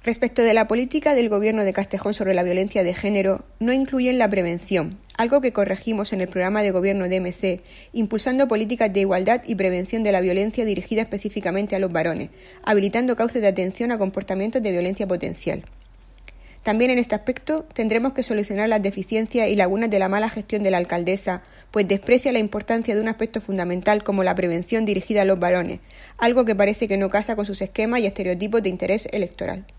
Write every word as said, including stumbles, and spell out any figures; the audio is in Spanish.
Respecto de la política del Gobierno de Castejón sobre la violencia de género, no incluyen la prevención, algo que corregimos en el programa de gobierno de eme ce, impulsando políticas de igualdad y prevención de la violencia dirigida específicamente a los varones, habilitando cauces de atención a comportamientos de violencia potencial. También en este aspecto tendremos que solucionar las deficiencias y lagunas de la mala gestión de la alcaldesa, pues desprecia la importancia de un aspecto fundamental como la prevención dirigida a los varones, algo que parece que no casa con sus esquemas y estereotipos de interés electoral.